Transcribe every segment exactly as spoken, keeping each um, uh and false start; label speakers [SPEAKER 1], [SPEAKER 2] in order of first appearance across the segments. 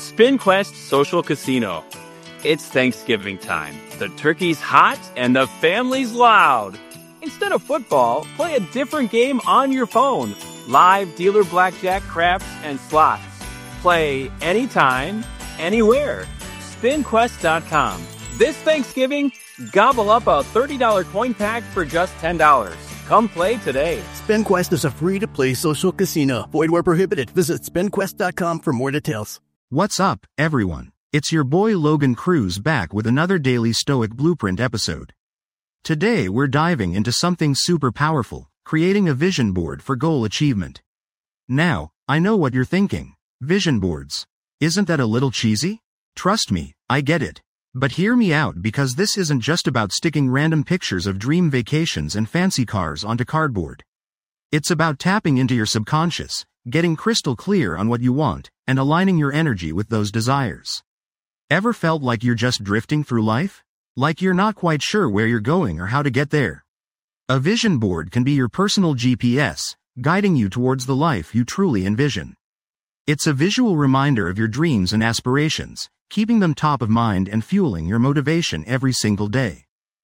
[SPEAKER 1] SpinQuest Social Casino. It's Thanksgiving time. The turkey's hot and the family's loud. Instead of football, play a different game on your phone. Live dealer blackjack, craps, and slots. Play anytime, anywhere. spin quest dot com. This Thanksgiving, gobble up a thirty dollars coin pack for just ten dollars. Come play today.
[SPEAKER 2] SpinQuest is a free-to-play social casino. Void where prohibited. Visit spin quest dot com for more details.
[SPEAKER 3] What's up, everyone? It's your boy Logan Cruz back with another Daily Stoic Blueprint episode. Today we're diving into something super powerful, creating a vision board for goal achievement. Now, I know what you're thinking. Vision boards. Isn't that a little cheesy? Trust me, I get it. But hear me out, because this isn't just about sticking random pictures of dream vacations and fancy cars onto cardboard. It's about tapping into your subconscious, getting crystal clear on what you want, and aligning your energy with those desires. Ever felt like you're just drifting through life? Like you're not quite sure where you're going or how to get there? A vision board can be your personal G P S, guiding you towards the life you truly envision. It's a visual reminder of your dreams and aspirations, keeping them top of mind and fueling your motivation every single day.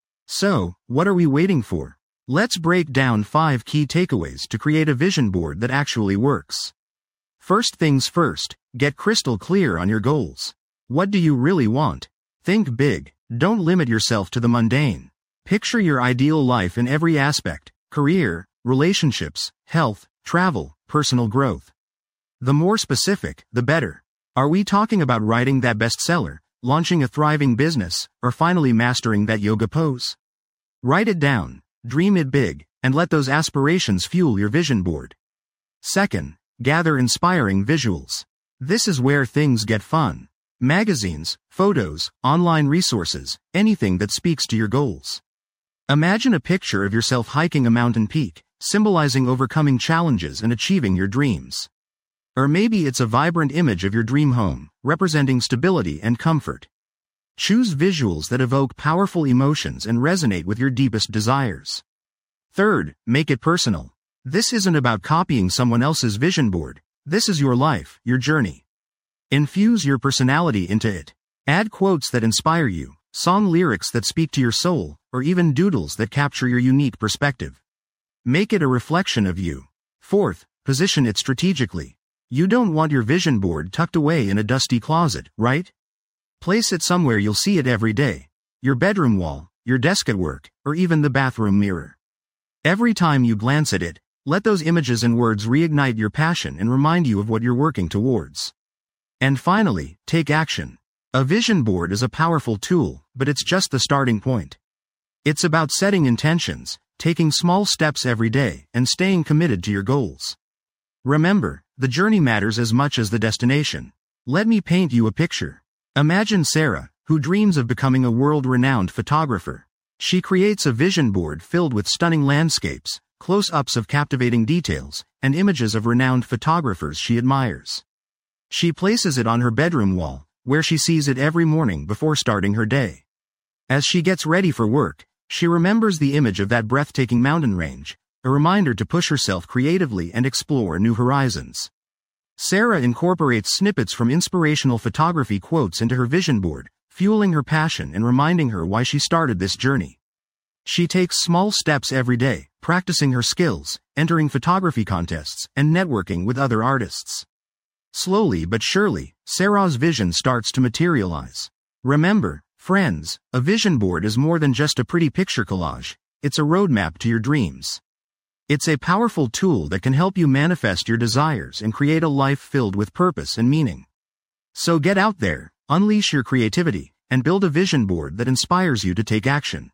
[SPEAKER 3] So, what are we waiting for? Let's break down five key takeaways to create a vision board that actually works. First things first, get crystal clear on your goals. What do you really want? Think big. Don't limit yourself to the mundane. Picture your ideal life in every aspect: career, relationships, health, travel, personal growth. The more specific, the better. Are we talking about writing that bestseller, launching a thriving business, or finally mastering that yoga pose? Write it down, dream it big, and let those aspirations fuel your vision board. Second, gather inspiring visuals. This is where things get fun. Magazines, photos, online resources, anything that speaks to your goals. Imagine a picture of yourself hiking a mountain peak, symbolizing overcoming challenges and achieving your dreams. Or maybe it's a vibrant image of your dream home, representing stability and comfort. Choose visuals that evoke powerful emotions and resonate with your deepest desires. Third, make it personal. This isn't about copying someone else's vision board. This is your life, your journey. Infuse your personality into it. Add quotes that inspire you, song lyrics that speak to your soul, or even doodles that capture your unique perspective. Make it a reflection of you. Fourth, position it strategically. You don't want your vision board tucked away in a dusty closet, right? Place it somewhere you'll see it every day. Your bedroom wall, your desk at work, or even the bathroom mirror. Every time you glance at it, let those images and words reignite your passion and remind you of what you're working towards. And finally, take action. A vision board is a powerful tool, but it's just the starting point. It's about setting intentions, taking small steps every day, and staying committed to your goals. Remember, the journey matters as much as the destination. Let me paint you a picture. Imagine Sarah, who dreams of becoming a world-renowned photographer. She creates a vision board filled with stunning landscapes, close-ups of captivating details, and images of renowned photographers she admires. She places it on her bedroom wall, where she sees it every morning before starting her day. As she gets ready for work, she remembers the image of that breathtaking mountain range, a reminder to push herself creatively and explore new horizons. Sarah incorporates snippets from inspirational photography quotes into her vision board, fueling her passion and reminding her why she started this journey. She takes small steps every day, practicing her skills, entering photography contests, and networking with other artists. Slowly but surely, Sarah's vision starts to materialize. Remember, friends, a vision board is more than just a pretty picture collage. It's a roadmap to your dreams. It's a powerful tool that can help you manifest your desires and create a life filled with purpose and meaning. So get out there, unleash your creativity, and build a vision board that inspires you to take action.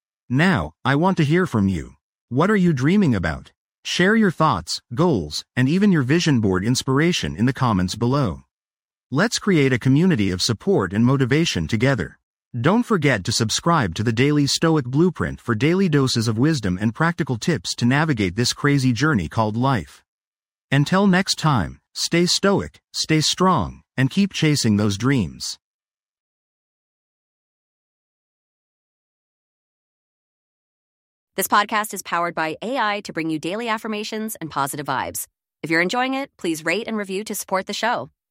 [SPEAKER 3] Now, I want to hear from you. What are you dreaming about? Share your thoughts, goals, and even your vision board inspiration in the comments below. Let's create a community of support and motivation together. Don't forget to subscribe to the Daily Stoic Blueprint for daily doses of wisdom and practical tips to navigate this crazy journey called life. Until next time, stay stoic, stay strong, and keep chasing those dreams.
[SPEAKER 4] This podcast is powered by A I to bring you daily affirmations and positive vibes. If you're enjoying it, please rate and review to support the show.